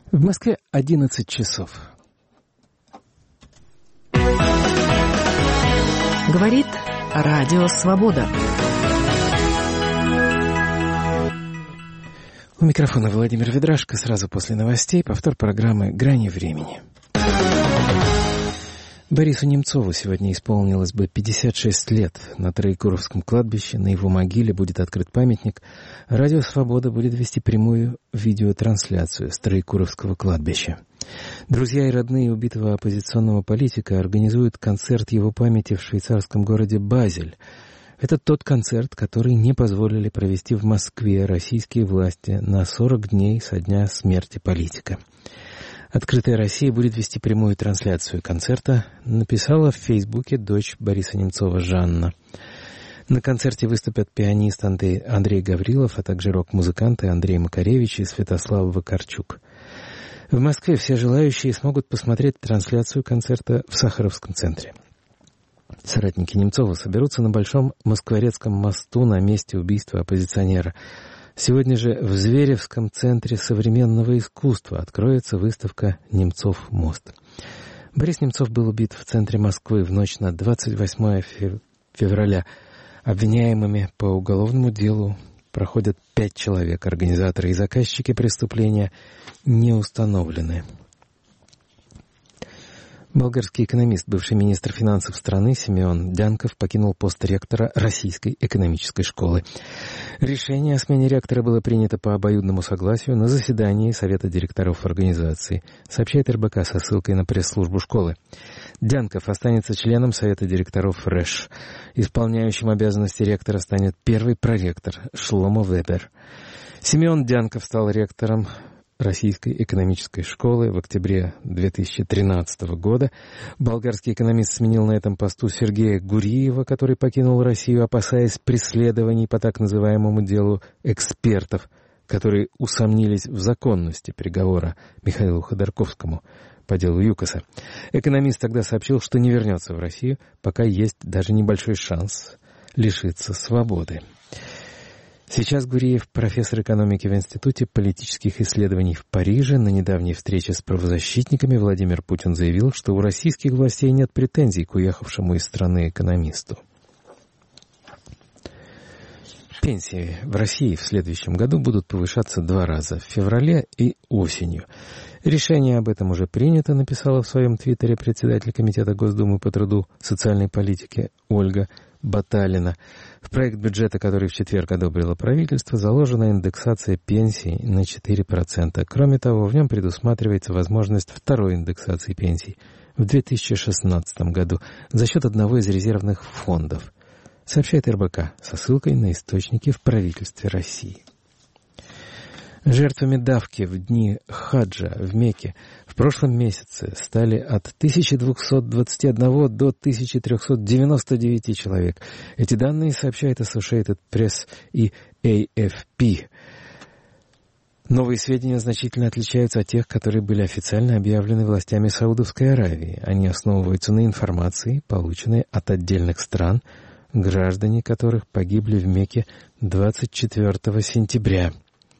В Москве 11 часов. Говорит Радио Свобода. У микрофона Владимир Ведрашко. Сразу после новостей повтор программы «Грани времени». Борису Немцову сегодня исполнилось бы 56 лет. На Троекуровском кладбище, на его могиле будет открыт памятник. Радио «Свобода» будет вести прямую видеотрансляцию с Троекуровского кладбища. Друзья и родные убитого оппозиционного политика организуют концерт его памяти в швейцарском городе Базель. Это тот концерт, который не позволили провести в Москве российские власти на 40 дней со дня смерти политика. «Открытая Россия» будет вести прямую трансляцию концерта, написала в Фейсбуке дочь Бориса Немцова Жанна. На концерте выступят пианист Андрей Гаврилов, а также рок-музыканты Андрей Макаревич и Святослав Вакарчук. В Москве все желающие смогут посмотреть трансляцию концерта в Сахаровском центре. Соратники Немцова соберутся на Большом Москворецком мосту на месте убийства оппозиционера. Сегодня же в Зверевском центре современного искусства откроется выставка «Немцов мост». Борис Немцов был убит в центре Москвы в ночь на 28 февраля. Обвиняемыми по уголовному делу проходят 5 человек. Организаторы и заказчики преступления не установлены. Болгарский экономист, бывший министр финансов страны Симеон Дянков покинул пост ректора Российской экономической школы. Решение о смене ректора было принято по обоюдному согласию на заседании Совета директоров организации, сообщает РБК со ссылкой на пресс-службу школы. Дянков останется членом Совета директоров РЭШ. Исполняющим обязанности ректора станет первый проректор Шломо Вебер. Симеон Дянков стал ректором Российской экономической школы в октябре 2013 года. Болгарский экономист сменил на этом посту Сергея Гуриева, который покинул Россию, опасаясь преследований по так называемому делу экспертов, которые усомнились в законности приговора Михаилу Ходорковскому по делу ЮКОСа. Экономист тогда сообщил, что не вернется в Россию, пока есть даже небольшой шанс лишиться свободы. Сейчас Гуриев, профессор экономики в Институте политических исследований в Париже. На недавней встрече с правозащитниками Владимир Путин заявил, что у российских властей нет претензий к уехавшему из страны экономисту. Пенсии в России в следующем году будут повышаться 2 раза — в феврале и осенью. Решение об этом уже принято, написала в своем твиттере председатель Комитета Госдумы по труду, социальной политике Ольга Баталина. В проект бюджета, который в четверг одобрило правительство, заложена индексация пенсий на 4%. Кроме того, в нем предусматривается возможность второй индексации пенсий в 2016 году за счет одного из резервных фондов, сообщает РБК со ссылкой на источники в правительстве России. Жертвами давки в дни хаджа в Мекке в прошлом месяце стали от 1221 до 1399 человек. Эти данные сообщает Associated Press и AFP. Новые сведения значительно отличаются от тех, которые были официально объявлены властями Саудовской Аравии. Они основываются на информации, полученной от отдельных стран, граждане которых погибли в Мекке 24 сентября.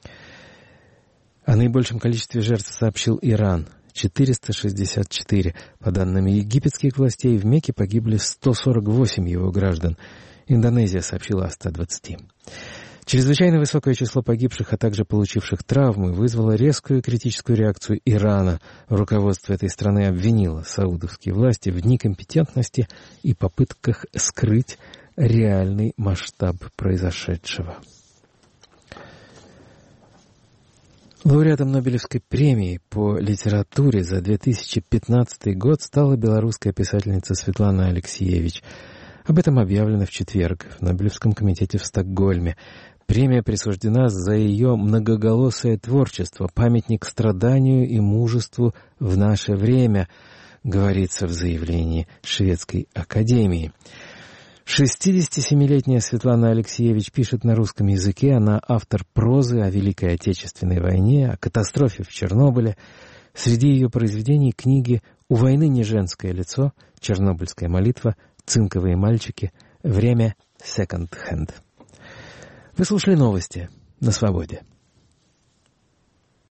О наибольшем количестве жертв сообщил Иран — 464. По данным египетских властей, в Мекке погибли 148 его граждан. Индонезия сообщила о 120. Чрезвычайно высокое число погибших, а также получивших травмы, вызвало резкую критическую реакцию Ирана. Руководство этой страны обвинило саудовские власти в некомпетентности и попытках скрыть реальный масштаб произошедшего. Лауреатом Нобелевской премии по литературе за 2015 год стала белорусская писательница Светлана Алексиевич. Об этом объявлено в четверг в Нобелевском комитете в Стокгольме. Премия присуждена за ее многоголосое творчество, памятник страданию и мужеству в наше время, говорится в заявлении Шведской академии. 67-летняя Светлана Алексиевич пишет на русском языке. Она автор прозы о Великой Отечественной войне, о катастрофе в Чернобыле. Среди ее произведений книги «У войны не женское лицо», «Чернобыльская молитва», «Цинковые мальчики», «Время секонд-хенд». Вы слушали новости на Свободе.